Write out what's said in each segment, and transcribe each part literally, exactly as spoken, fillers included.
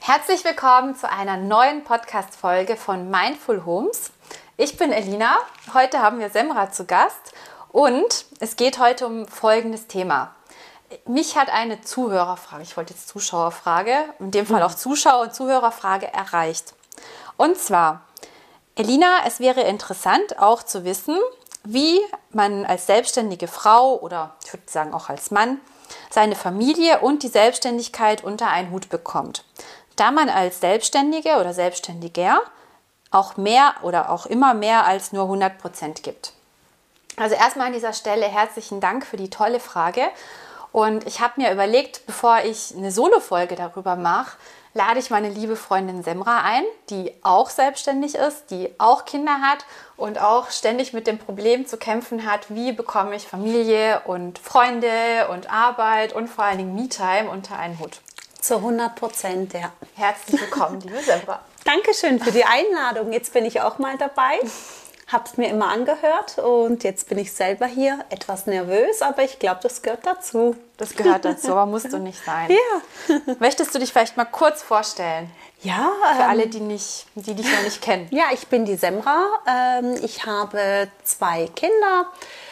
Herzlich willkommen zu einer neuen Podcast-Folge von Mindful Homes. Ich bin Elina, heute haben wir Semra zu Gast und es geht heute um folgendes Thema. Mich hat eine Zuhörerfrage, ich wollte jetzt Zuschauerfrage, in dem Fall auch Zuschauer- und Zuhörerfrage erreicht. Und zwar, Elina, es wäre interessant auch zu wissen, wie man als selbstständige Frau oder ich würde sagen auch als Mann seine Familie und die Selbstständigkeit unter einen Hut bekommt. Da man als Selbstständige oder Selbstständiger auch mehr oder auch immer mehr als nur hundert Prozent gibt. Also erstmal an dieser Stelle herzlichen Dank für die tolle Frage. Und ich habe mir überlegt, bevor ich eine Solo-Folge darüber mache, lade ich meine liebe Freundin Semra ein, die auch selbstständig ist, die auch Kinder hat und auch ständig mit dem Problem zu kämpfen hat, wie bekomme ich Familie und Freunde und Arbeit und vor allen Dingen Me-Time unter einen Hut. Zu hundert Prozent, ja. Herzlich willkommen, liebe Semra. Dankeschön für die Einladung. Jetzt bin ich auch mal dabei. Hab's mir immer angehört und jetzt bin ich selber hier. Etwas nervös, aber ich glaube, das gehört dazu. Das gehört dazu, aber musst du nicht sein. Ja. Möchtest du dich vielleicht mal kurz vorstellen? Ja. Für ähm, alle, die, nicht, die dich noch nicht kennen. Ja, ich bin die Semra. Ähm, ich habe zwei Kinder.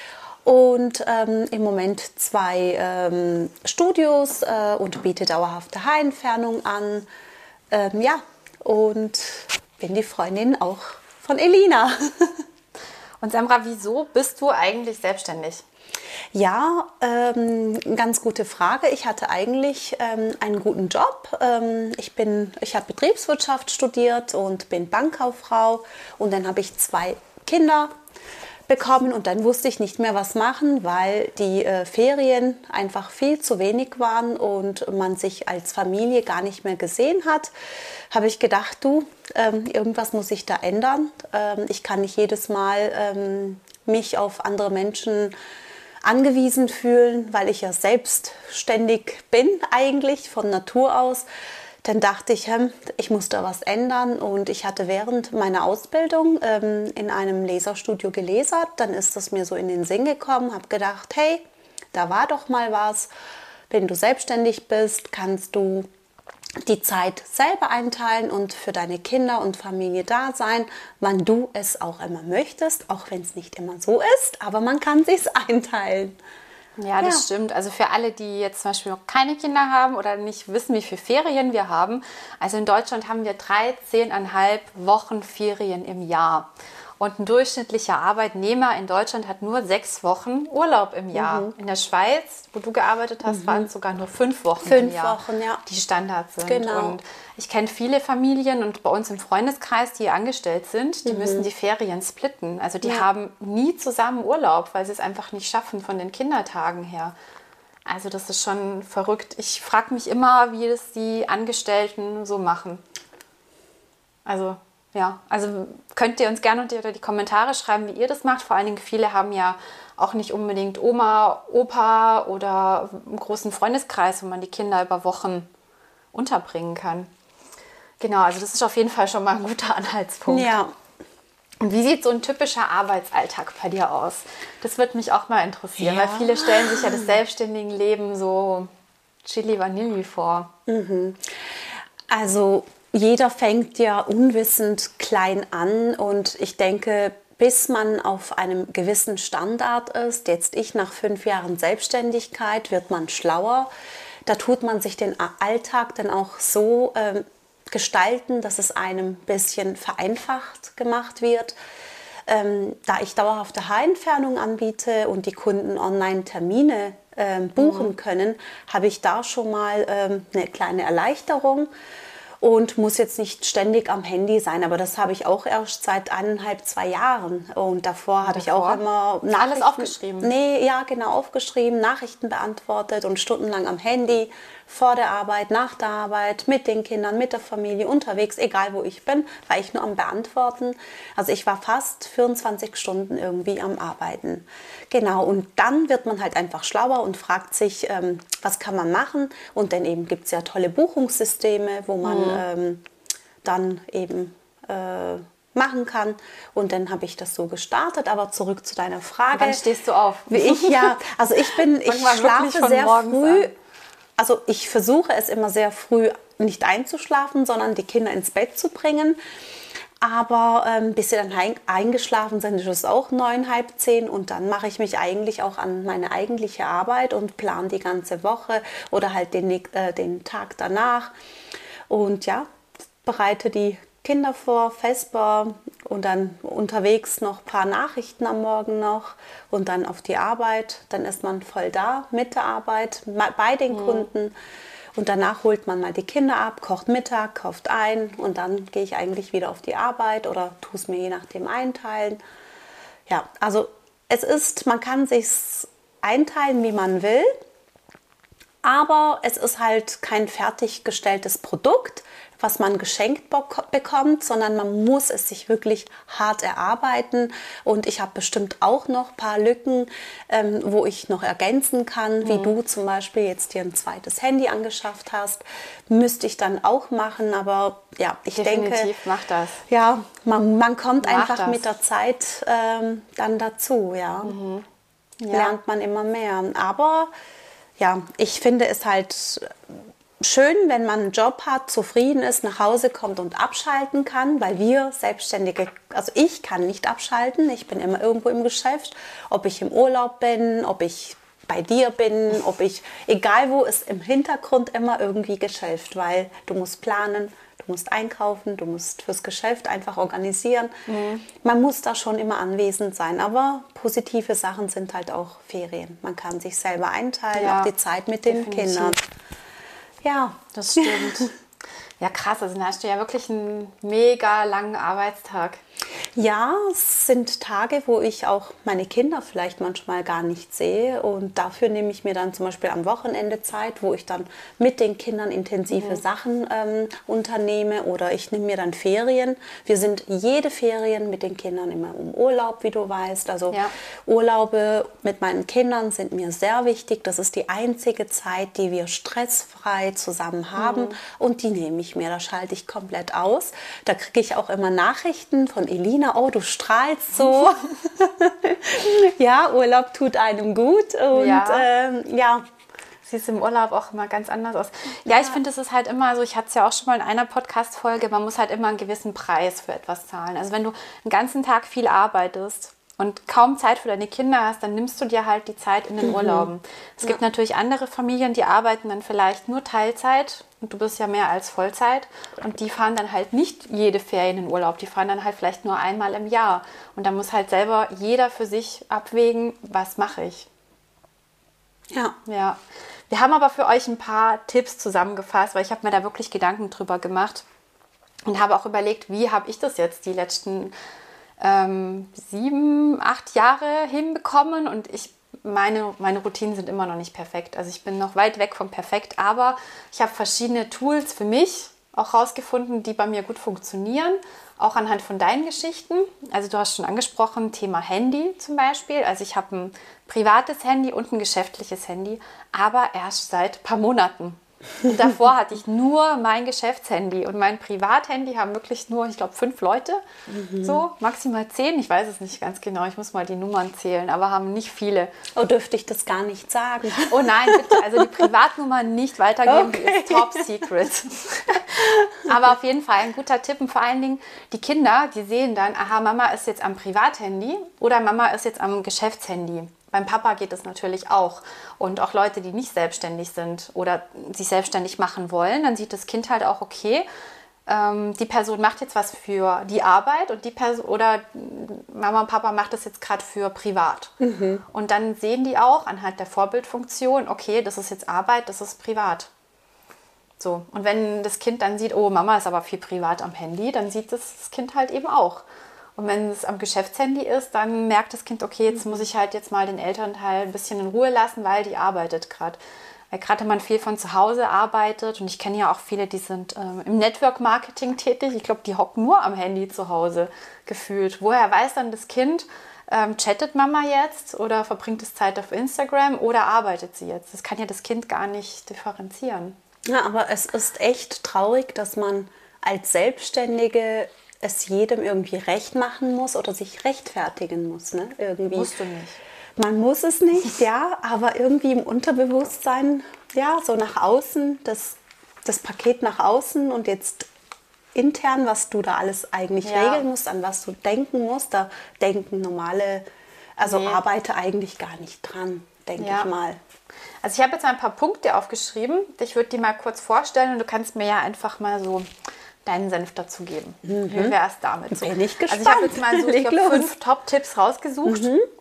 Und ähm, im Moment zwei ähm, Studios äh, und biete dauerhafte Haarentfernung an. Ähm, ja, und bin die Freundin auch von Elina. Und Semra, wieso bist du eigentlich selbstständig? Ja, ähm, ganz gute Frage. Ich hatte eigentlich ähm, einen guten Job. Ähm, ich bin, ich habe Betriebswirtschaft studiert und bin Bankkauffrau. Und dann habe ich zwei Kinder bekommen und dann wusste ich nicht mehr, was machen, weil die äh, Ferien einfach viel zu wenig waren und man sich als Familie gar nicht mehr gesehen hat, habe ich gedacht, du, ähm, irgendwas muss sich da ändern. Ähm, ich kann nicht jedes Mal ähm, mich auf andere Menschen angewiesen fühlen, weil ich ja selbstständig bin eigentlich von Natur aus. Dann dachte ich, ich muss da was ändern und ich hatte während meiner Ausbildung ähm, in einem Laserstudio gelasert. Dann ist das mir so in den Sinn gekommen, habe gedacht, hey, da war doch mal was. Wenn du selbstständig bist, kannst du die Zeit selber einteilen und für deine Kinder und Familie da sein, wann du es auch immer möchtest, auch wenn es nicht immer so ist, aber man kann es sich einteilen. Ja, das ja. stimmt. Also für alle, die jetzt zum Beispiel noch keine Kinder haben oder nicht wissen, wie viele Ferien wir haben. Also in Deutschland haben wir dreizehneinhalb Wochen Ferien im Jahr. Und ein durchschnittlicher Arbeitnehmer in Deutschland hat nur sechs Wochen Urlaub im Jahr. Mhm. In der Schweiz, wo du gearbeitet hast, mhm. waren es sogar nur fünf Wochen fünf im Jahr, Wochen, ja. die Standard sind. Genau. Und ich kenne viele Familien und bei uns im Freundeskreis, die angestellt sind, die mhm. müssen die Ferien splitten. Also die ja. haben nie zusammen Urlaub, weil sie es einfach nicht schaffen von den Kindertagen her. Also das ist schon verrückt. Ich frage mich immer, wie das die Angestellten so machen. Also ja, also könnt ihr uns gerne unter die Kommentare schreiben, wie ihr das macht. Vor allen Dingen viele haben ja auch nicht unbedingt Oma, Opa oder einen großen Freundeskreis, wo man die Kinder über Wochen unterbringen kann. Genau, also das ist auf jeden Fall schon mal ein guter Anhaltspunkt. Ja. Und wie sieht so ein typischer Arbeitsalltag bei dir aus? Das würde mich auch mal interessieren, ja. weil viele stellen sich ja das selbstständige Leben so Chili Vanilli vor. Mhm. Also jeder fängt ja unwissend klein an und ich denke, bis man auf einem gewissen Standard ist, jetzt ich nach fünf Jahren Selbstständigkeit, wird man schlauer. Da tut man sich den Alltag dann auch so ähm, gestalten, dass es einem ein bisschen vereinfacht gemacht wird. Ähm, da ich dauerhafte Haarentfernung anbiete und die Kunden online Termine ähm, buchen mhm. können, habe ich da schon mal ähm, eine kleine Erleichterung. Und muss jetzt nicht ständig am Handy sein, aber das habe ich auch erst seit eineinhalb, zwei Jahren. Und davor habe ich auch immer Nachrichten... Alles aufgeschrieben? Nee, ja, genau, aufgeschrieben, Nachrichten beantwortet und stundenlang am Handy, vor der Arbeit, nach der Arbeit, mit den Kindern, mit der Familie, unterwegs, egal wo ich bin, war ich nur am Beantworten. Also ich war fast vierundzwanzig Stunden irgendwie am Arbeiten. Genau, und dann wird man halt einfach schlauer und fragt sich, ähm, was kann man machen? Und dann eben gibt es ja tolle Buchungssysteme, wo man mhm. ähm, dann eben äh, machen kann. Und dann habe ich das so gestartet. Aber zurück zu deiner Frage. Wann stehst du auf? Wie ich ja, also ich bin, ich schlafe sehr früh. An. also ich versuche es immer sehr früh nicht einzuschlafen, sondern die Kinder ins Bett zu bringen. Aber ähm, bis sie dann eingeschlafen sind, ist es auch neun, halb zehn und dann mache ich mich eigentlich auch an meine eigentliche Arbeit und plane die ganze Woche oder halt den, äh, den Tag danach. Und ja, bereite die Kinder vor, Vesper und dann unterwegs noch ein paar Nachrichten am Morgen noch und dann auf die Arbeit. Dann ist man voll da mit der Arbeit, bei den mhm. Kunden. Und danach holt man mal die Kinder ab, kocht Mittag, kauft ein und dann gehe ich eigentlich wieder auf die Arbeit oder tue es mir je nachdem einteilen. Ja, also es ist, man kann sich einteilen, wie man will, aber es ist halt kein fertiggestelltes Produkt, was man geschenkt bekommt, sondern man muss es sich wirklich hart erarbeiten. Und ich habe bestimmt auch noch ein paar Lücken, ähm, wo ich noch ergänzen kann, mhm. wie du zum Beispiel jetzt dir ein zweites Handy angeschafft hast. Müsste ich dann auch machen, aber ja, ich Definitiv, denke... Definitiv, mach das. Ja, man, man kommt mach einfach das. mit der Zeit ähm, dann dazu, ja. Mhm. ja. Lernt man immer mehr. Aber ja, ich finde es halt... schön, wenn man einen Job hat, zufrieden ist, nach Hause kommt und abschalten kann, weil wir Selbstständige, also ich kann nicht abschalten, ich bin immer irgendwo im Geschäft, ob ich im Urlaub bin, ob ich bei dir bin, ob ich, egal wo, ist im Hintergrund immer irgendwie Geschäft, weil du musst planen, du musst einkaufen, du musst fürs Geschäft einfach organisieren. Mhm. Man muss da schon immer anwesend sein, aber positive Sachen sind halt auch Ferien. Man kann sich selber einteilen, ja, auch die Zeit mit den definitiv. Kindern. Ja, das stimmt. Ja, krass. Also dann hast du ja wirklich einen mega langen Arbeitstag. Ja, es sind Tage, wo ich auch meine Kinder vielleicht manchmal gar nicht sehe. Und dafür nehme ich mir dann zum Beispiel am Wochenende Zeit, wo ich dann mit den Kindern intensive mhm. Sachen ähm, unternehme. Oder ich nehme mir dann Ferien. Wir sind jede Ferien mit den Kindern immer im Urlaub, wie du weißt. Also ja. Urlaube mit meinen Kindern sind mir sehr wichtig. Das ist die einzige Zeit, die wir stressfrei zusammen haben. Mhm. Und die nehme ich mir. Da schalte ich komplett aus. Da kriege ich auch immer Nachrichten von Elina, oh, du strahlst so. Ja, Urlaub tut einem gut. Und ja, ähm, ja. Siehst im Urlaub auch immer ganz anders aus. Ja, ja. Ich finde, es ist halt immer so, ich hatte es ja auch schon mal in einer Podcast-Folge, man muss halt immer einen gewissen Preis für etwas zahlen. Also wenn du einen ganzen Tag viel arbeitest und kaum Zeit für deine Kinder hast, dann nimmst du dir halt die Zeit in den mhm. Urlauben. Es ja. gibt natürlich andere Familien, die arbeiten dann vielleicht nur Teilzeit und du bist ja mehr als Vollzeit und die fahren dann halt nicht jede Ferien in den Urlaub, die fahren dann halt vielleicht nur einmal im Jahr und da muss halt selber jeder für sich abwägen, was mache ich. Ja. Ja. Wir haben aber für euch ein paar Tipps zusammengefasst, weil ich habe mir da wirklich Gedanken drüber gemacht und habe auch überlegt, wie habe ich das jetzt die letzten Ähm, sieben, acht Jahre hinbekommen und ich meine, meine Routinen sind immer noch nicht perfekt. Also ich bin noch weit weg von perfekt, aber ich habe verschiedene Tools für mich auch rausgefunden, die bei mir gut funktionieren, auch anhand von deinen Geschichten. Also du hast schon angesprochen, Thema Handy zum Beispiel. Also ich habe ein privates Handy und ein geschäftliches Handy, aber erst seit ein paar Monaten. Und davor hatte ich nur mein Geschäftshandy und mein Privathandy haben wirklich nur, ich glaube, fünf Leute, mhm. so maximal zehn, ich weiß es nicht ganz genau, ich muss mal die Nummern zählen, aber haben nicht viele. Oh, dürfte ich das gar nicht sagen? Oh nein, bitte, also die Privatnummer nicht weitergeben, okay. Die ist top secret. Aber auf jeden Fall ein guter Tipp und vor allen Dingen die Kinder, die sehen dann, aha, Mama ist jetzt am Privathandy oder Mama ist jetzt am Geschäftshandy. Beim Papa geht es natürlich auch. Und auch Leute, die nicht selbstständig sind oder sich selbstständig machen wollen, dann sieht das Kind halt auch, okay, ähm, die Person macht jetzt was für die Arbeit und die Person oder Mama und Papa macht das jetzt gerade für privat. Mhm. Und dann sehen die auch anhand der Vorbildfunktion, okay, das ist jetzt Arbeit, das ist privat. So. Und wenn das Kind dann sieht, oh, Mama ist aber viel privat am Handy, dann sieht das, das Kind halt eben auch. Und wenn es am Geschäftshandy ist, dann merkt das Kind, okay, jetzt muss ich halt jetzt mal den Elternteil ein bisschen in Ruhe lassen, weil die arbeitet gerade. Weil gerade wenn man viel von zu Hause arbeitet und ich kenne ja auch viele, die sind ähm, im Network-Marketing tätig. Ich glaube, die hocken nur am Handy zu Hause gefühlt. Woher weiß dann das Kind, ähm, chattet Mama jetzt oder verbringt es Zeit auf Instagram oder arbeitet sie jetzt? Das kann ja das Kind gar nicht differenzieren. Ja, aber es ist echt traurig, dass man als Selbstständige es jedem irgendwie recht machen muss oder sich rechtfertigen muss. Ne? Irgendwie. Musst du nicht. Man muss es nicht, ja, aber irgendwie im Unterbewusstsein ja, so nach außen, das, das Paket nach außen und jetzt intern, was du da alles eigentlich Ja. regeln musst, an was du denken musst, da denken normale, also Nee. Arbeiter eigentlich gar nicht dran, denke Ja. ich mal. Also ich habe jetzt mal ein paar Punkte aufgeschrieben. Ich würde die mal kurz vorstellen und du kannst mir ja einfach mal so deinen Senf dazu geben. Wie wäre es damit? So. Bin ich Also ich gespannt. habe jetzt mal so ich Leg glaub, los. fünf Top-Tipps rausgesucht,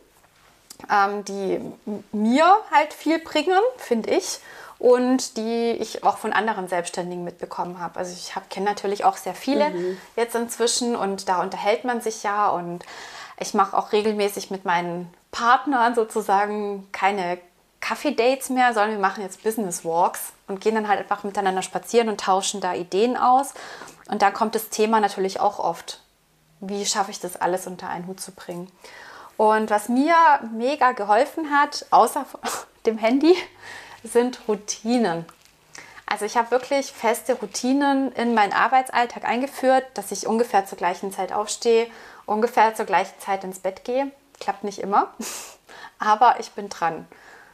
ähm, die m- mir halt viel bringen, finde ich. Und die ich auch von anderen Selbstständigen mitbekommen habe. Also ich kenne natürlich auch sehr viele jetzt inzwischen und da unterhält man sich ja. Und ich mache auch regelmäßig mit meinen Partnern sozusagen keine Kaffee-Dates mehr, sondern wir machen jetzt Business Walks und gehen dann halt einfach miteinander spazieren und tauschen da Ideen aus. Und da kommt das Thema natürlich auch oft. Wie schaffe ich das alles unter einen Hut zu bringen? Und was mir mega geholfen hat, außer dem Handy, sind Routinen. Also ich habe wirklich feste Routinen in meinen Arbeitsalltag eingeführt, dass ich ungefähr zur gleichen Zeit aufstehe, ungefähr zur gleichen Zeit ins Bett gehe. Klappt nicht immer, aber ich bin dran.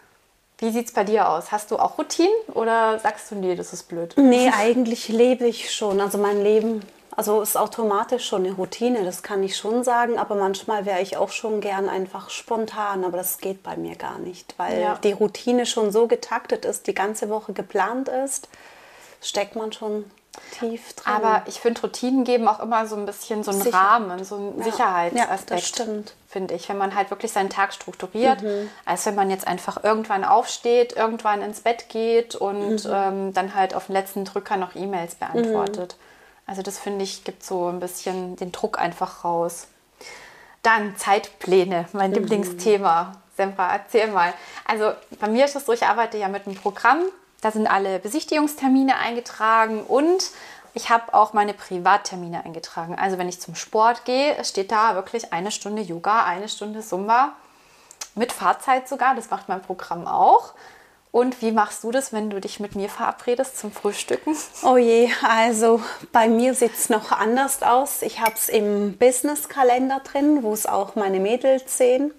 Wie sieht es bei dir aus? Hast du auch Routinen oder sagst du, nee, das ist blöd? Nee, eigentlich lebe ich schon. Also mein Leben, also ist automatisch schon eine Routine, das kann ich schon sagen. Aber manchmal wäre ich auch schon gern einfach spontan. Aber das geht bei mir gar nicht, weil Ja. die Routine schon so getaktet ist, die ganze Woche geplant ist, steckt man schon tief drin. Aber ich finde, Routinen geben auch immer so ein bisschen so einen Sicher. Rahmen, so einen Ja. Sicherheitsaspekt. Ja, das stimmt. Finde ich, wenn man halt wirklich seinen Tag strukturiert, als wenn man jetzt einfach irgendwann aufsteht, irgendwann ins Bett geht und ähm, dann halt auf den letzten Drücker noch E-Mails beantwortet. Also das finde ich, gibt so ein bisschen den Druck einfach raus. Dann Zeitpläne, mein Lieblingsthema. Sembra, erzähl mal. Also bei mir ist es so, ich arbeite ja mit einem Programm, da sind alle Besichtigungstermine eingetragen und ich habe auch meine Privattermine eingetragen. Also wenn ich zum Sport gehe, steht da wirklich eine Stunde Yoga, eine Stunde Zumba, mit Fahrzeit sogar, das macht mein Programm auch. Und wie machst du das, wenn du dich mit mir verabredest zum Frühstücken? Oh je, also bei mir sieht es noch anders aus. Ich habe es im Business-Kalender drin, wo es auch meine Mädels sehen.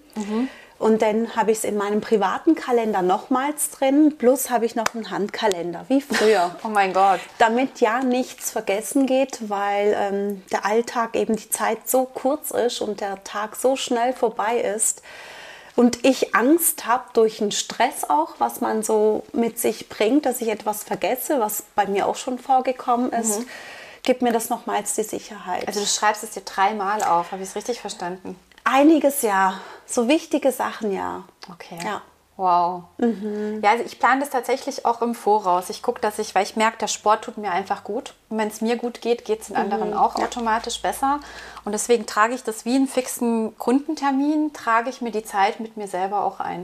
Und dann habe ich es in meinem privaten Kalender nochmals drin. Plus habe ich noch einen Handkalender, wie früher. Oh mein Gott. Damit ja nichts vergessen geht, weil ähm, der Alltag eben die Zeit so kurz ist und der Tag so schnell vorbei ist. Und ich Angst habe durch den Stress auch, was man so mit sich bringt, dass ich etwas vergesse, was bei mir auch schon vorgekommen ist, mhm. gibt mir das nochmals die Sicherheit. Also du schreibst es dir dreimal auf, habe ich es richtig verstanden? Einiges ja, so wichtige Sachen ja. Okay. Ja. Wow. Mhm. Ja, also ich plane das tatsächlich auch im Voraus. Ich gucke, dass ich, weil ich merke, der Sport tut mir einfach gut. Und wenn es mir gut geht, geht es den anderen mhm. auch ja. automatisch besser. Und deswegen trage ich das wie einen fixen Kundentermin, trage ich mir die Zeit mit mir selber auch ein.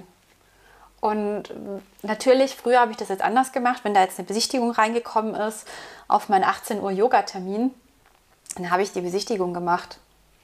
Und natürlich, früher habe ich das jetzt anders gemacht, wenn da jetzt eine Besichtigung reingekommen ist, auf meinen achtzehn Uhr Yoga-Termin, dann habe ich die Besichtigung gemacht.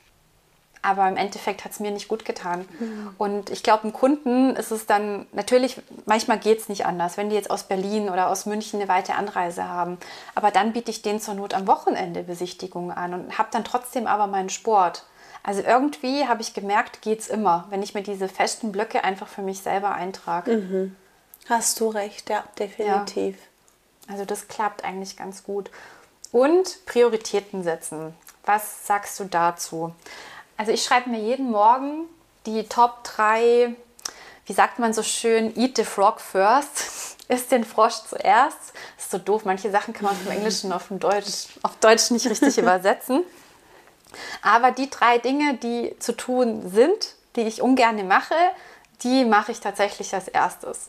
Aber im Endeffekt hat es mir nicht gut getan. Mhm. Und ich glaube, dem Kunden ist es dann, natürlich, manchmal geht es nicht anders, wenn die jetzt aus Berlin oder aus München eine weite Anreise haben. Aber dann biete ich denen zur Not am Wochenende Besichtigungen an und habe dann trotzdem aber meinen Sport. Also irgendwie habe ich gemerkt, geht es immer, wenn ich mir diese festen Blöcke einfach für mich selber eintrage. Mhm. Hast du recht, ja, definitiv. Ja. Also das klappt eigentlich ganz gut. Und Prioritäten setzen. Was sagst du dazu? Also ich schreibe mir jeden Morgen die Top drei, wie sagt man so schön, eat the frog first, isst den Frosch zuerst. Das ist so doof, manche Sachen kann man vom Englischen auf, dem Deutsch, auf Deutsch nicht richtig übersetzen. Aber die drei Dinge, die zu tun sind, die ich ungern mache, die mache ich tatsächlich als erstes.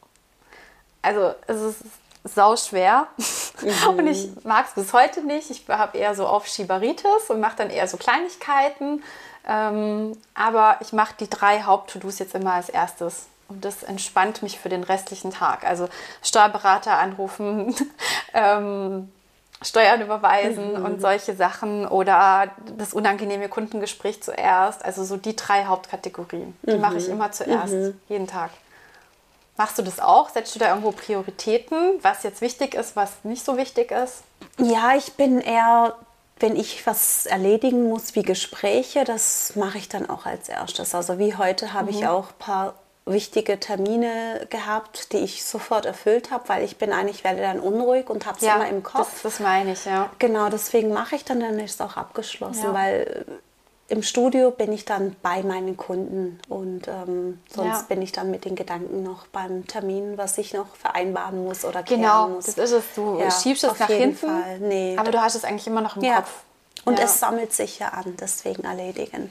Also es ist sau schwer mhm. und ich mag es bis heute nicht. Ich habe eher so Aufschieberitis und mache dann eher so Kleinigkeiten. Ähm, aber ich mache die drei Haupt-To-Dos jetzt immer als erstes. Und das entspannt mich für den restlichen Tag. Also Steuerberater anrufen, ähm, Steuern überweisen mhm. und solche Sachen oder das unangenehme Kundengespräch zuerst. Also so die drei Hauptkategorien. Die mhm. mache ich immer zuerst, mhm. jeden Tag. Machst du das auch? Setzt du da irgendwo Prioritäten, was jetzt wichtig ist, was nicht so wichtig ist? Ja, ich bin eher, wenn ich was erledigen muss, wie Gespräche, das mache ich dann auch als erstes. Also wie heute habe mhm. ich auch ein paar wichtige Termine gehabt, die ich sofort erfüllt habe, weil ich bin eigentlich, werde dann unruhig und habe es Ja, immer im Kopf. das, das meine ich, ja. Genau, deswegen mache ich dann, dann ist es auch abgeschlossen, Ja. weil im Studio bin ich dann bei meinen Kunden und ähm, sonst Ja. bin ich dann mit den Gedanken noch beim Termin, was ich noch vereinbaren muss oder klären Genau, muss. das ist es. Du Ja, schiebst es auf nach jeden hinten, Fall. Nee, aber du hast es eigentlich immer noch im ja. Kopf. Und Ja. es sammelt sich ja an, deswegen erledigen.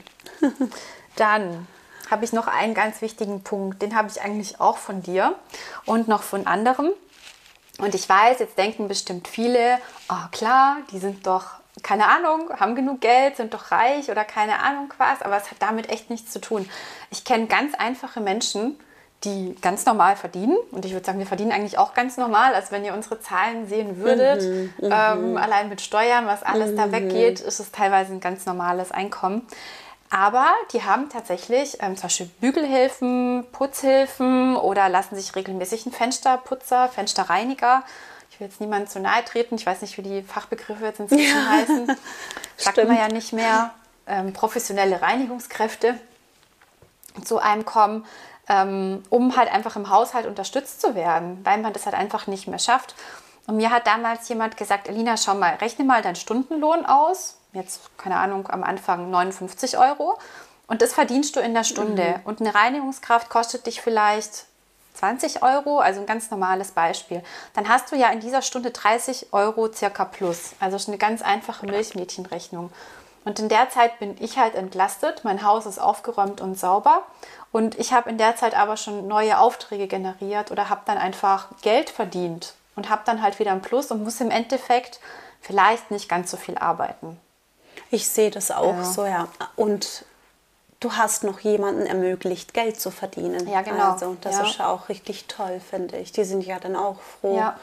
Dann habe ich noch einen ganz wichtigen Punkt, den habe ich eigentlich auch von dir und noch von anderen. Und ich weiß, jetzt denken bestimmt viele, oh klar, die sind doch, keine Ahnung, haben genug Geld, sind doch reich oder keine Ahnung was, aber es hat damit echt nichts zu tun. Ich kenne ganz einfache Menschen, die ganz normal verdienen. Und ich würde sagen, wir verdienen eigentlich auch ganz normal. Also wenn ihr unsere Zahlen sehen würdet, Mhm, ähm, allein mit Steuern, was alles Mhm. da weggeht, ist es teilweise ein ganz normales Einkommen. Aber die haben tatsächlich ähm, zum Beispiel Bügelhilfen, Putzhilfen oder lassen sich regelmäßig einen Fensterputzer, Fensterreiniger. Ich will jetzt niemandem zu nahe treten. Ich weiß nicht, wie die Fachbegriffe jetzt inzwischen Ja. heißen. Sagt Stimmt. man ja nicht mehr. Ähm, professionelle Reinigungskräfte zu einem kommen, ähm, um halt einfach im Haushalt unterstützt zu werden, weil man das halt einfach nicht mehr schafft. Und mir hat damals jemand gesagt, Elina, schau mal, rechne mal deinen Stundenlohn aus. Jetzt, keine Ahnung, am Anfang neunundfünfzig Euro. Und das verdienst du in der Stunde. Mhm. Und eine Reinigungskraft kostet dich vielleicht zwanzig Euro, also ein ganz normales Beispiel. Dann hast du ja in dieser Stunde dreißig Euro circa plus. Also schon eine ganz einfache Milchmädchenrechnung. Und in der Zeit bin ich halt entlastet. Mein Haus ist aufgeräumt und sauber. Und ich habe in der Zeit aber schon neue Aufträge generiert oder habe dann einfach Geld verdient und habe dann halt wieder ein Plus und muss im Endeffekt vielleicht nicht ganz so viel arbeiten. Ich sehe das auch Ja. so, ja. Und du hast noch jemanden ermöglicht, Geld zu verdienen. Ja, genau. Also das Ja. ist ja auch richtig toll, finde ich. Die sind ja dann auch froh. Ja.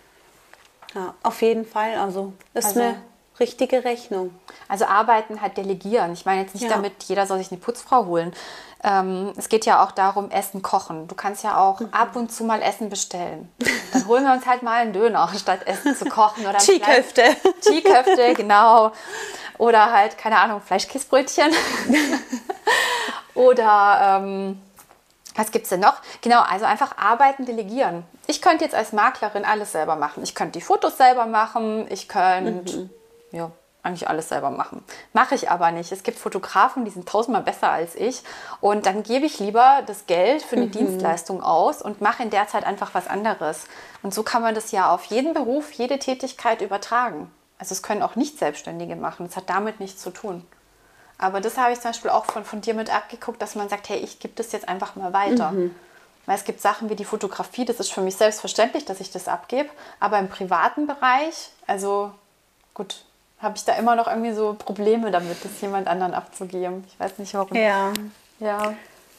Ja, auf jeden Fall. Also ist Also- eine richtige Rechnung. Also arbeiten halt delegieren. Ich meine jetzt nicht Ja. damit, jeder soll sich eine Putzfrau holen. Ähm, es geht ja auch darum, Essen kochen. Du kannst ja auch ab und zu mal Essen bestellen. Dann holen wir uns halt mal einen Döner, statt Essen zu kochen. Oder ein Teeköfte. Fleisch- Teeköfte, genau. Oder halt, keine Ahnung, Fleischkäsebrötchen. Oder ähm, was gibt es denn noch? Genau, also einfach arbeiten, delegieren. Ich könnte jetzt als Maklerin alles selber machen. Ich könnte die Fotos selber machen. Ich könnte, ja, eigentlich alles selber machen. Mache ich aber nicht. Es gibt Fotografen, die sind tausendmal besser als ich. Und dann gebe ich lieber das Geld für eine Dienstleistung aus und mache in der Zeit einfach was anderes. Und so kann man das ja auf jeden Beruf, jede Tätigkeit übertragen. Also es können auch Nicht-Selbstständige machen. Das hat damit nichts zu tun. Aber das habe ich zum Beispiel auch von, von dir mit abgeguckt, dass man sagt, hey, ich gebe das jetzt einfach mal weiter. Weil es gibt Sachen wie die Fotografie, das ist für mich selbstverständlich, dass ich das abgebe. Aber im privaten Bereich, also gut, habe ich da immer noch irgendwie so Probleme damit, das jemand anderen abzugeben. Ich weiß nicht warum. Ja. Ja.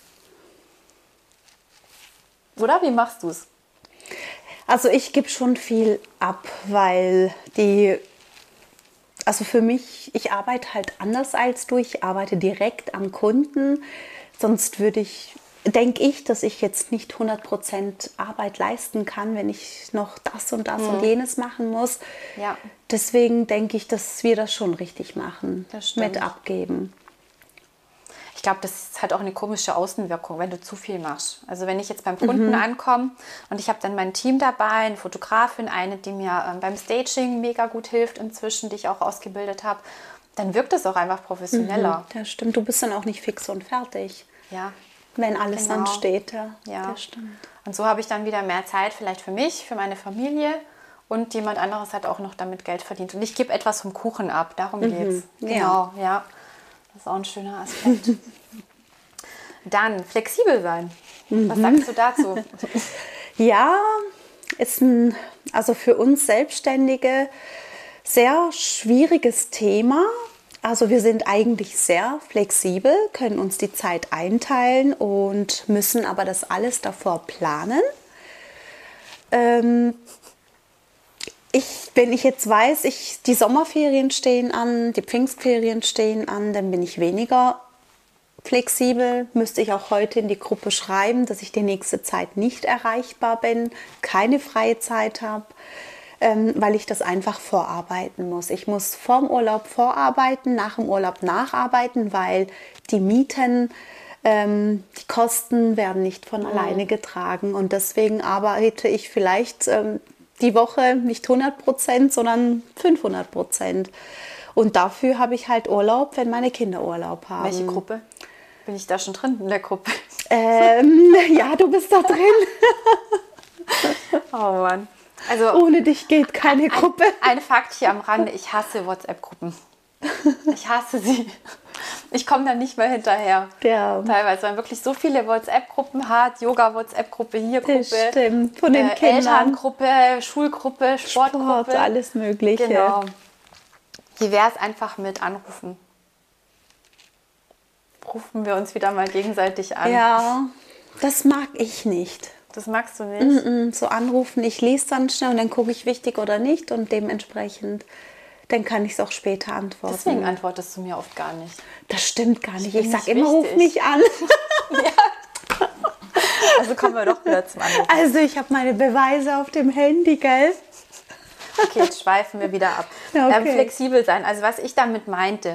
Oder wie machst du es? Also ich gebe schon viel ab, weil die, also für mich, ich arbeite halt anders als du. Ich arbeite direkt am Kunden. Sonst würde ich, denke ich, dass ich jetzt nicht hundert Prozent Arbeit leisten kann, wenn ich noch das und das und jenes machen muss. Ja. Deswegen denke ich, dass wir das schon richtig machen. Das stimmt. Mit abgeben. Ich glaube, das hat auch eine komische Außenwirkung, wenn du zu viel machst. Also wenn ich jetzt beim Kunden ankomme und ich habe dann mein Team dabei, eine Fotografin, eine, die mir ähm, beim Staging mega gut hilft inzwischen, die ich auch ausgebildet habe, dann wirkt es auch einfach professioneller. Das stimmt. Du bist dann auch nicht fix und fertig, Ja. wenn alles Genau. dann steht. Ja, Ja. Das stimmt. Und so habe ich dann wieder mehr Zeit vielleicht für mich, für meine Familie und jemand anderes hat auch noch damit Geld verdient. Und ich gebe etwas vom Kuchen ab, darum geht's. Ja. Genau, ja. Das ist auch ein schöner Aspekt. Dann flexibel sein. Was sagst du dazu? Ja, ist ein, also für uns Selbstständige sehr schwieriges Thema. Also wir sind eigentlich sehr flexibel, können uns die Zeit einteilen und müssen aber das alles davor planen. Ähm, ich, wenn ich jetzt weiß, ich, die Sommerferien stehen an, die Pfingstferien stehen an, dann bin ich weniger flexibel. Müsste ich auch heute in die Gruppe schreiben, dass ich die nächste Zeit nicht erreichbar bin, keine freie Zeit habe, ähm, weil ich das einfach vorarbeiten muss. Ich muss vorm Urlaub vorarbeiten, nach dem Urlaub nacharbeiten, weil die Mieten Ähm, die Kosten werden nicht von alleine getragen und deswegen arbeite ich vielleicht ähm, die Woche nicht hundert Prozent, sondern fünfhundert Prozent. Und dafür habe ich halt Urlaub, wenn meine Kinder Urlaub haben. Welche Gruppe? Bin ich da schon drin in der Gruppe? Ähm, ja, du bist da drin. Oh Mann. Also, ohne dich geht keine Gruppe. Ein, ein Fakt hier am Rande, ich hasse WhatsApp-Gruppen. Ich hasse sie. Ich komme da nicht mehr hinterher. Ja. Teilweise, weil man wirklich so viele WhatsApp-Gruppen hat. Yoga-WhatsApp-Gruppe, hier Gruppe. Das stimmt, von den äh, Kindern. Elterngruppe, Schulgruppe, Sportgruppe. Sport, alles Mögliche. Genau. Wie wäre es einfach mit Anrufen? Rufen wir uns wieder mal gegenseitig an. Ja, das mag ich nicht. Das magst du nicht? Mm-mm, so anrufen, ich lese dann schnell und dann gucke ich wichtig oder nicht und dementsprechend, dann kann ich es auch später antworten. Deswegen antwortest du mir oft gar nicht. Das stimmt gar nicht. Ich Ich, bin sag nicht immer, ruf wichtig. mich an. Ja. Also kommen wir doch wieder zum Anrufen. Also ich habe meine Beweise auf dem Handy, gell? Okay, jetzt schweifen wir wieder ab. Ja, okay. ähm, flexibel sein. Also was ich damit meinte,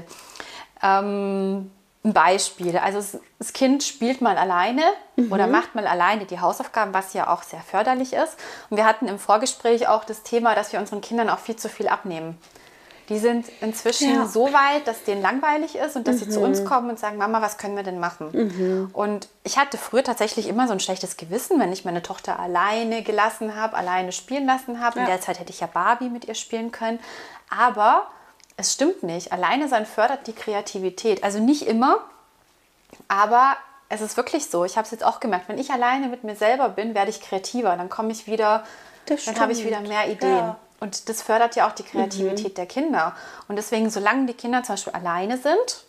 ähm, ein Beispiel. Also es, das Kind spielt mal alleine mhm. oder macht mal alleine die Hausaufgaben, was ja auch sehr förderlich ist. Und wir hatten im Vorgespräch auch das Thema, dass wir unseren Kindern auch viel zu viel abnehmen. Die sind inzwischen Ja. so weit, dass denen langweilig ist und dass Mhm. sie zu uns kommen und sagen, Mama, was können wir denn machen? Mhm. Und ich hatte früher tatsächlich immer so ein schlechtes Gewissen, wenn ich meine Tochter alleine gelassen habe, alleine spielen lassen habe. Ja. In der Zeit hätte ich ja Barbie mit ihr spielen können. Aber es stimmt nicht. Alleine sein fördert die Kreativität. Also nicht immer, aber es ist wirklich so. Ich habe es jetzt auch gemerkt, wenn ich alleine mit mir selber bin, werde ich kreativer. Dann komme ich wieder, Das dann habe ich wieder stimmt. mehr Ideen. Ja. Und das fördert ja auch die Kreativität Mhm. der Kinder. Und deswegen, solange die Kinder zum Beispiel alleine sind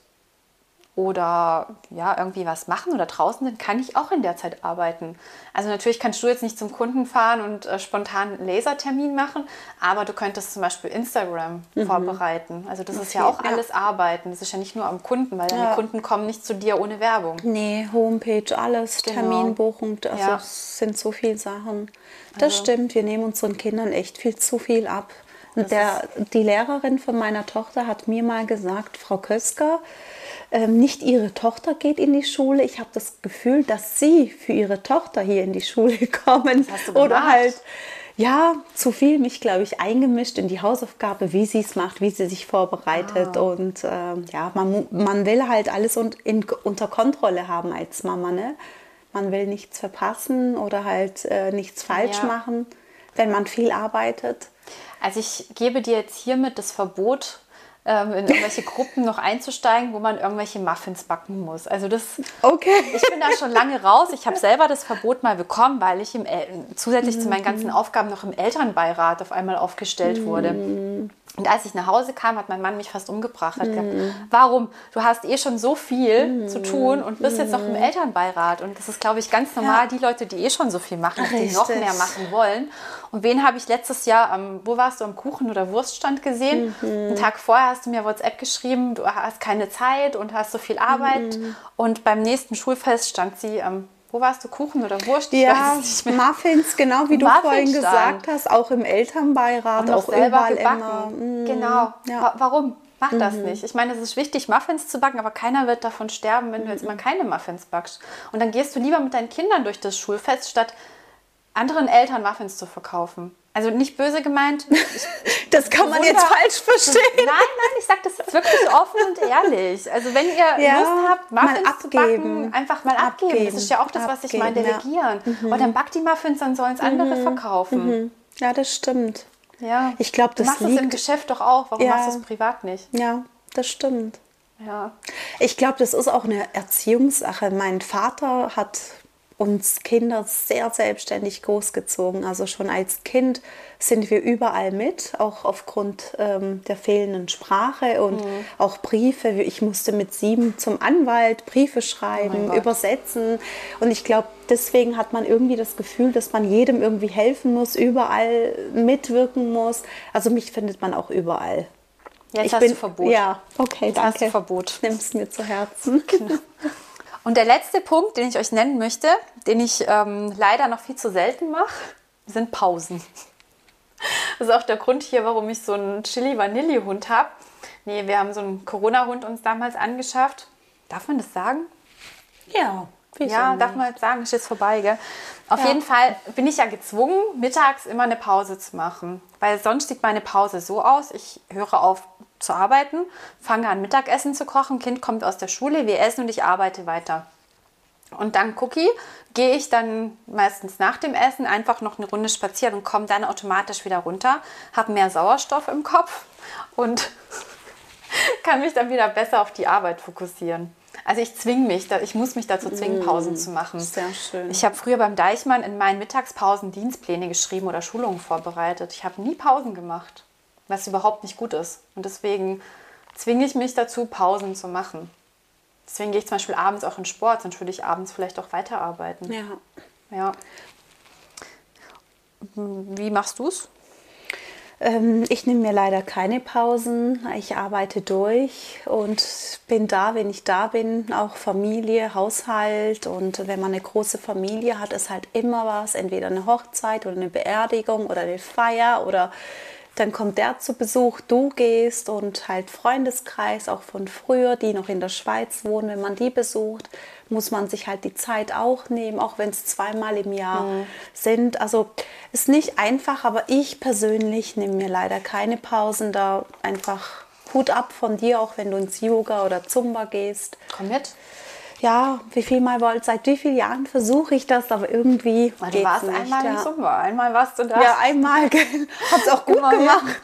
oder ja, irgendwie was machen oder draußen sind, kann ich auch in der Zeit arbeiten. Also natürlich kannst du jetzt nicht zum Kunden fahren und äh, spontan einen Lasertermin machen, aber du könntest zum Beispiel Instagram vorbereiten. Also das ist ja auch ja. alles Arbeiten. Das ist ja nicht nur am Kunden, weil deine Ja. Kunden kommen nicht zu dir ohne Werbung. Nee, Homepage, alles, Genau. Terminbuchung, also Ja. es sind so viele Sachen. Das Also- stimmt, wir nehmen unseren Kindern echt viel zu viel ab. Und Das der, die Lehrerin von meiner Tochter hat mir mal gesagt, Frau Kösker, ähm, nicht ihre Tochter geht in die Schule. Ich habe das Gefühl, dass sie für ihre Tochter hier in die Schule kommen. Was hast du Oder gemacht? halt, ja, zu viel mich, glaube ich, eingemischt in die Hausaufgabe, wie sie es macht, wie sie sich vorbereitet. Ah. Und ähm, ja, man, mu- man will halt alles un, in, unter Kontrolle haben als Mama, ne? Man will nichts verpassen oder halt äh, nichts falsch Ja. machen, wenn man viel arbeitet. Also ich gebe dir jetzt hiermit das Verbot, ähm, in irgendwelche Gruppen noch einzusteigen, wo man irgendwelche Muffins backen muss. Also das, Okay. ich bin da schon lange raus. Ich habe selber das Verbot mal bekommen, weil ich im El zusätzlich zu meinen ganzen Aufgaben noch im Elternbeirat auf einmal aufgestellt wurde. Und als ich nach Hause kam, hat mein Mann mich fast umgebracht. Hat gesagt, warum? Du hast eh schon so viel zu tun und bist jetzt noch im Elternbeirat. Und das ist, glaube ich, ganz normal. Die Leute, die eh schon so viel machen, die noch Richtig. mehr machen wollen. Und wen habe ich letztes Jahr, am, wo warst du, am Kuchen- oder Wurststand gesehen? Einen Tag vorher hast du mir WhatsApp geschrieben, du hast keine Zeit und hast so viel Arbeit. Und beim nächsten Schulfest stand sie am, wo warst du, Kuchen oder Wurst? Ich Ja, weiß es nicht mehr. Muffins, genau wie du Muffins vorhin stand. gesagt hast, auch im Elternbeirat, Und noch auch selber überall gebacken. immer. Mm, Genau. ja. Wa- Warum? Mach das nicht. Ich meine, es ist wichtig, Muffins zu backen, aber keiner wird davon sterben, wenn du jetzt mal keine Muffins backst. Und dann gehst du lieber mit deinen Kindern durch das Schulfest, statt anderen Eltern Muffins zu verkaufen. Also nicht böse gemeint. Ich, Das kann man Wunder- jetzt falsch verstehen. Nein, nein, ich sage das jetzt wirklich offen und ehrlich. Also wenn ihr Ja, Lust habt, mal Muffins zu abgeben. backen, einfach mal abgeben. Abgeben, Das ist ja auch das, was ich meine, abgeben, ja. delegieren. Und dann backt die Muffins, dann sollen es andere verkaufen. Ja, das stimmt. Ja. Ich glaube, Du das machst es im liegt. Geschäft doch auch. Warum Ja. machst du es privat nicht? Ja, das stimmt. Ja. Ich glaube, das ist auch eine Erziehungssache. Mein Vater hat uns Kinder sehr selbstständig großgezogen. Also schon als Kind sind wir überall mit, auch aufgrund ähm, der fehlenden Sprache und auch Briefe. Ich musste mit sieben zum Anwalt Briefe schreiben, Gott. übersetzen. Und ich glaube, deswegen hat man irgendwie das Gefühl, dass man jedem irgendwie helfen muss, überall mitwirken muss. Also mich findet man auch überall. Jetzt Ich hast bin, du Verbot. Ja, okay, Jetzt danke. hast du Verbot. Ich nehme es mir zu Herzen. Und der letzte Punkt, den ich euch nennen möchte, den ich ähm, leider noch viel zu selten mache, sind Pausen. Das ist auch der Grund hier, warum ich so einen Chili-Vanilli-Hund habe. Nee, wir haben so einen Corona-Hund uns damals angeschafft. Darf man das sagen? Ja, wieso Ja, nicht? darf man jetzt sagen, ist jetzt vorbei, gell? Auf Ja. jeden Fall bin ich ja gezwungen, mittags immer eine Pause zu machen. Weil sonst sieht meine Pause so aus, ich höre auf zu arbeiten, fange an Mittagessen zu kochen, Kind kommt aus der Schule, wir essen und ich arbeite weiter. Und dann Cookie, gehe ich dann meistens nach dem Essen einfach noch eine Runde spazieren und komme dann automatisch wieder runter, habe mehr Sauerstoff im Kopf und kann mich dann wieder besser auf die Arbeit fokussieren. Also ich zwinge mich, ich muss mich dazu zwingen, Pausen zu machen. Sehr schön. Ich habe früher beim Deichmann in meinen Mittagspausen Dienstpläne geschrieben oder Schulungen vorbereitet. Ich habe nie Pausen gemacht, was überhaupt nicht gut ist. Und deswegen zwinge ich mich dazu, Pausen zu machen. Deswegen gehe ich zum Beispiel abends auch in Sport, sonst würde ich abends vielleicht auch weiterarbeiten. Ja. Ja. Wie machst du es? Ähm, ich nehme mir leider keine Pausen. Ich arbeite durch und bin da, wenn ich da bin. Auch Familie, Haushalt. Und wenn man eine große Familie hat, ist halt immer was. Entweder eine Hochzeit oder eine Beerdigung oder eine Feier oder dann kommt der zu Besuch, du gehst und halt Freundeskreis, auch von früher, die noch in der Schweiz wohnen. Wenn man die besucht, muss man sich halt die Zeit auch nehmen, auch wenn es zweimal im Jahr mhm. sind. Also ist nicht einfach, aber ich persönlich nehme mir leider keine Pausen da. Einfach Hut ab von dir, auch wenn du ins Yoga oder Zumba gehst. Komm mit. Ja, wie viel mal wollt, seit wie vielen Jahren versuche ich das, aber irgendwie Du geht's warst nicht. einmal ja. im Zumba, einmal warst du da. Ja, einmal, hab's auch gut Immer gemacht.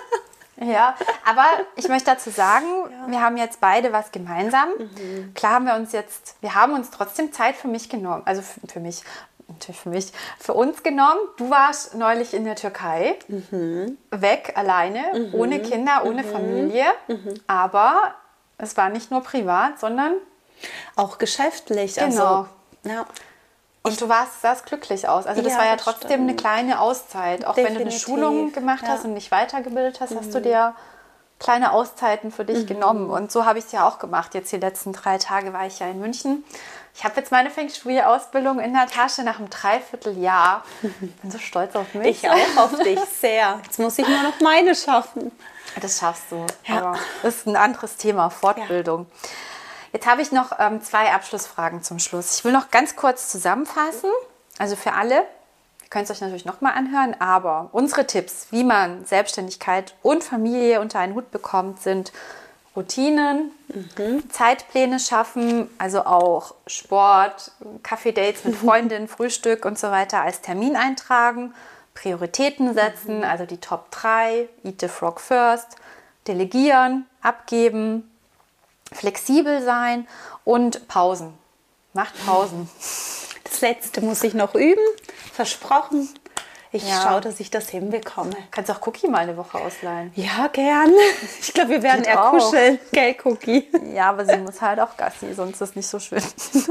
Ja, aber ich möchte dazu sagen, ja. wir haben jetzt beide was gemeinsam. Mhm. Klar haben wir uns jetzt, wir haben uns trotzdem Zeit für mich genommen, also für, für mich, natürlich für mich, für uns genommen. Du warst neulich in der Türkei, mhm. weg, alleine, mhm. ohne Kinder, ohne mhm. Familie, mhm. aber es war nicht nur privat, sondern auch geschäftlich. Genau. Also, ja. Und du warst, sahst glücklich aus. Also das ja, war ja trotzdem stimmt. eine kleine Auszeit. Auch Definitiv. Wenn du eine Schulung gemacht ja. hast und dich weitergebildet hast, mhm. hast du dir kleine Auszeiten für dich mhm. genommen. Und so habe ich es ja auch gemacht. Jetzt die letzten drei Tage war ich ja in München. Ich habe jetzt meine Feng Shui-Ausbildung in der Tasche nach einem Dreivierteljahr. Ich bin so stolz auf mich. Ich auch auf dich, sehr. Jetzt muss ich nur noch meine schaffen. Das schaffst du. Ja. Aber das ist ein anderes Thema, Fortbildung. Ja. Jetzt habe ich noch ähm, zwei Abschlussfragen zum Schluss. Ich will noch ganz kurz zusammenfassen. Also für alle, ihr könnt es euch natürlich nochmal anhören, aber unsere Tipps, wie man Selbstständigkeit und Familie unter einen Hut bekommt, sind Routinen, mhm. Zeitpläne schaffen, also auch Sport, Kaffee-Dates mit Freundinnen, Frühstück und so weiter als Termin eintragen, Prioritäten setzen, mhm. also die Top drei, Eat the Frog First, delegieren, abgeben, flexibel sein und Pausen. Macht Pausen. Das letzte muss ich noch üben. Versprochen. Ich ja. schaue, dass ich das hinbekomme. Kannst auch Cookie mal eine Woche ausleihen. Ja, gern. Ich glaube, wir werden Geht eher auch. kuscheln. Gell, Cookie? Ja, aber sie muss halt auch Gassi, sonst ist es nicht so schön.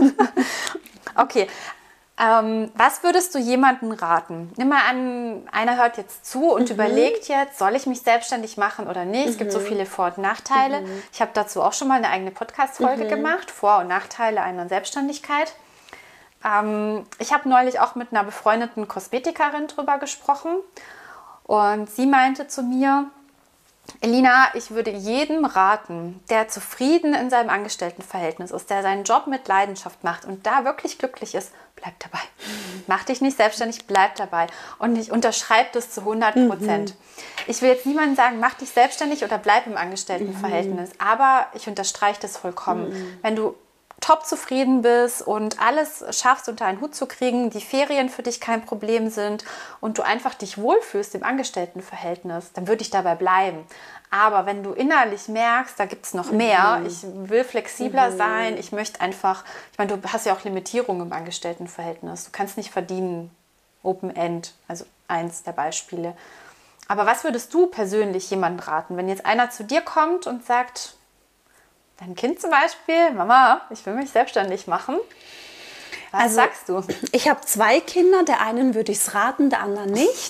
Okay. Ähm, was würdest du jemandem raten? Nimm mal an, einer hört jetzt zu und mhm. überlegt jetzt, soll ich mich selbstständig machen oder nicht? Es mhm. gibt so viele Vor- und Nachteile. Mhm. Ich habe dazu auch schon mal eine eigene Podcast-Folge mhm. gemacht, Vor- und Nachteile einer Selbstständigkeit. Ähm, ich habe neulich auch mit einer befreundeten Kosmetikerin drüber gesprochen und sie meinte zu mir, Elina, ich würde jedem raten, der zufrieden in seinem Angestelltenverhältnis ist, der seinen Job mit Leidenschaft macht und da wirklich glücklich ist, bleib dabei. Mhm. Mach dich nicht selbstständig, bleib dabei. Und ich unterschreibe das zu hundert Prozent. Mhm. Ich will jetzt niemandem sagen, mach dich selbstständig oder bleib im Angestelltenverhältnis, mhm. aber ich unterstreiche das vollkommen. Mhm. Wenn du top zufrieden bist und alles schaffst, unter einen Hut zu kriegen, die Ferien für dich kein Problem sind und du einfach dich wohlfühlst im Angestelltenverhältnis, dann würde ich dabei bleiben. Aber wenn du innerlich merkst, da gibt es noch mehr, mhm. ich will flexibler mhm. sein, ich möchte einfach, ich meine, du hast ja auch Limitierungen im Angestelltenverhältnis. Du kannst nicht verdienen, Open End, also eins der Beispiele. Aber was würdest du persönlich jemandem raten, wenn jetzt einer zu dir kommt und sagt, dein Kind zum Beispiel, Mama, ich will mich selbstständig machen. Was also, sagst du? Ich habe zwei Kinder, der einen würde ich es raten, der anderen nicht.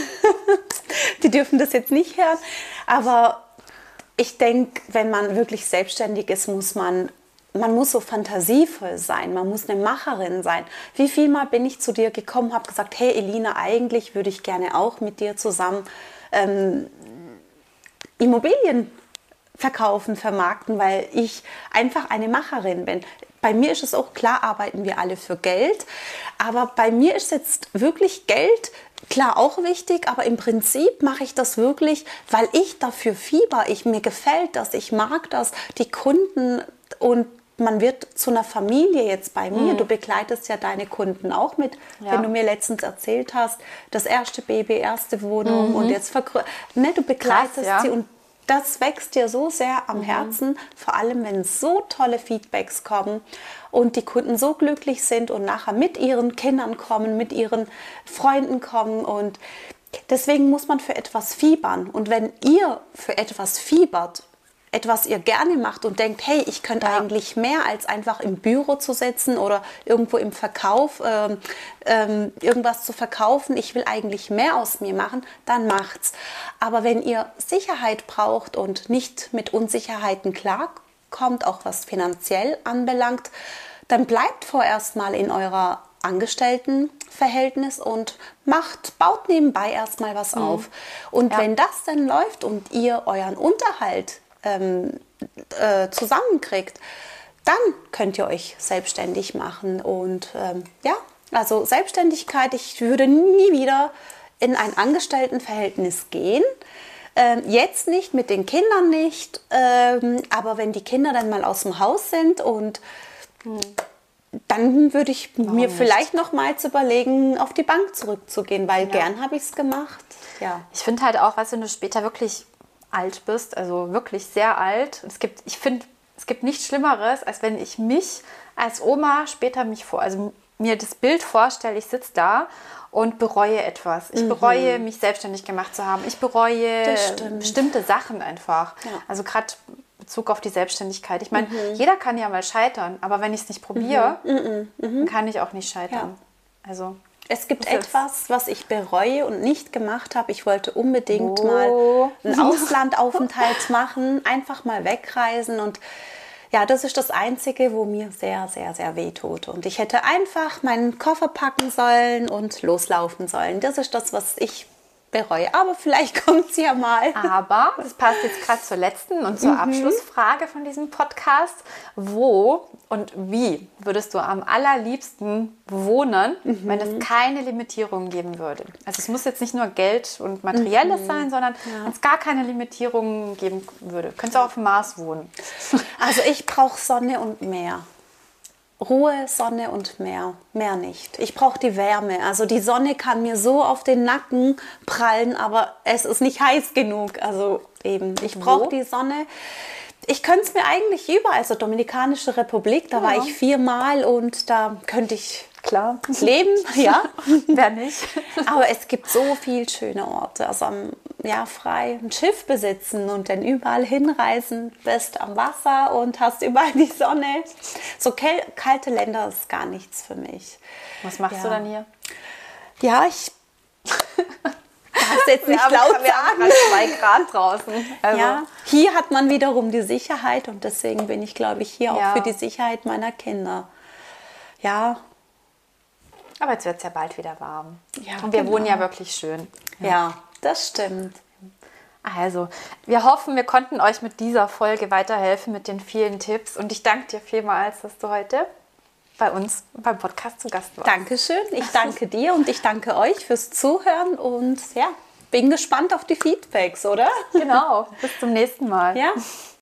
Die dürfen das jetzt nicht hören. Aber ich denke, wenn man wirklich selbstständig ist, muss man, man muss so fantasievoll sein, man muss eine Macherin sein. Wie viel Mal bin ich zu dir gekommen, habe gesagt, hey Elina, eigentlich würde ich gerne auch mit dir zusammen ähm, Immobilien verkaufen, vermarkten, weil ich einfach eine Macherin bin. Bei mir ist es auch klar, arbeiten wir alle für Geld, aber bei mir ist jetzt wirklich Geld klar auch wichtig, aber im Prinzip mache ich das wirklich, weil ich dafür fieber. Ich, mir gefällt das, ich mag das, die Kunden, und man wird zu einer Familie jetzt bei mir. Mhm. Du begleitest ja deine Kunden auch mit, ja. wenn du mir letztens erzählt hast, das erste Baby, erste Wohnung mhm. und jetzt vergrößert. Ne, du begleitest Krass, ja. sie und das wächst dir so sehr am mhm. Herzen, vor allem wenn so tolle Feedbacks kommen und die Kunden so glücklich sind und nachher mit ihren Kindern kommen, mit ihren Freunden kommen, und deswegen muss man für etwas fiebern. Und wenn ihr für etwas fiebert, etwas ihr gerne macht und denkt, hey, ich könnte ja. eigentlich mehr als einfach im Büro zu sitzen oder irgendwo im Verkauf ähm, ähm, irgendwas zu verkaufen, ich will eigentlich mehr aus mir machen, dann macht's. Aber wenn ihr Sicherheit braucht und nicht mit Unsicherheiten klarkommt, auch was finanziell anbelangt, dann bleibt vorerst mal in eurer Angestelltenverhältnis und macht, baut nebenbei erstmal was mhm. auf. Und ja. wenn das dann läuft und ihr euren Unterhalt Ähm, äh, zusammenkriegt, dann könnt ihr euch selbstständig machen. Und ähm, ja, also Selbstständigkeit, ich würde nie wieder in ein Angestelltenverhältnis gehen. Ähm, jetzt nicht, mit den Kindern nicht, ähm, aber wenn die Kinder dann mal aus dem Haus sind, und hm. dann würde ich Warum mir nicht? vielleicht nochmals überlegen, auf die Bank zurückzugehen, weil ja. gern habe ich es gemacht. Ja. Ich finde halt auch, was, wenn du später wirklich alt bist, also wirklich sehr alt. Es gibt, ich finde, es gibt nichts Schlimmeres, als wenn ich mich als Oma später mich vor, also mir das Bild vorstelle, ich sitze da und bereue etwas. Ich mhm. bereue, mich selbstständig gemacht zu haben. Ich bereue bestimmte Sachen einfach. Ja. Also gerade in Bezug auf die Selbstständigkeit. Ich meine, mhm. jeder kann ja mal scheitern, aber wenn ich es nicht probiere, mhm. Mhm. dann kann ich auch nicht scheitern. Ja. Also es gibt etwas, was ich bereue und nicht gemacht habe. Ich wollte unbedingt oh. mal einen Auslandaufenthalt machen, einfach mal wegreisen, und ja, das ist das Einzige, wo mir sehr, sehr, sehr weh tut. Und ich hätte einfach meinen Koffer packen sollen und loslaufen sollen. Das ist das, was ich bereue. Aber vielleicht kommt es ja mal. Aber das passt jetzt gerade zur letzten und zur mhm. Abschlussfrage von diesem Podcast. Wo und wie würdest du am allerliebsten wohnen, mhm. wenn es keine Limitierungen geben würde? Also es muss jetzt nicht nur Geld und Materielles mhm. sein, sondern ja. wenn es gar keine Limitierungen geben würde. Könntest du auch auf dem Mars wohnen? Also ich brauche Sonne und Meer. Ruhe, Sonne und Meer. Mehr nicht. Ich brauche die Wärme. Also die Sonne kann mir so auf den Nacken prallen, aber es ist nicht heiß genug. Also eben, ich brauche die Sonne. Ich könnte es mir eigentlich überall, also Dominikanische Republik, da ja. war ich viermal und da könnte ich klar leben, ja, wer nicht. Aber es gibt so viele schöne Orte, also am, ja, frei ein Schiff besitzen und dann überall hinreisen, bist am Wasser und hast überall die Sonne. So käl- kalte Länder ist gar nichts für mich. Was machst ja. du dann hier? Ja, ich... Das jetzt nicht wir laut haben, wir haben sagen. zwei Grad draußen. Also. Ja, hier hat man wiederum die Sicherheit und deswegen bin ich, glaube ich, hier ja. auch für die Sicherheit meiner Kinder. Ja. Aber jetzt wird es ja bald wieder warm. Ja, und wir genau. wohnen ja wirklich schön. Ja. ja, das stimmt. Also, wir hoffen, wir konnten euch mit dieser Folge weiterhelfen, mit den vielen Tipps. Und ich danke dir vielmals, dass du heute bei uns beim Podcast zu Gast warst. Dankeschön. Ich danke dir und ich danke euch fürs Zuhören und ja, bin gespannt auf die Feedbacks, oder? Genau. Bis zum nächsten Mal. Ja.